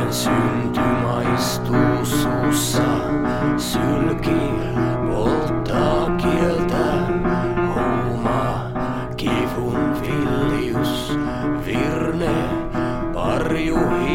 synty maistuu suussa, sylki polttaa kieltä, huuma, kivun villius, virne, parju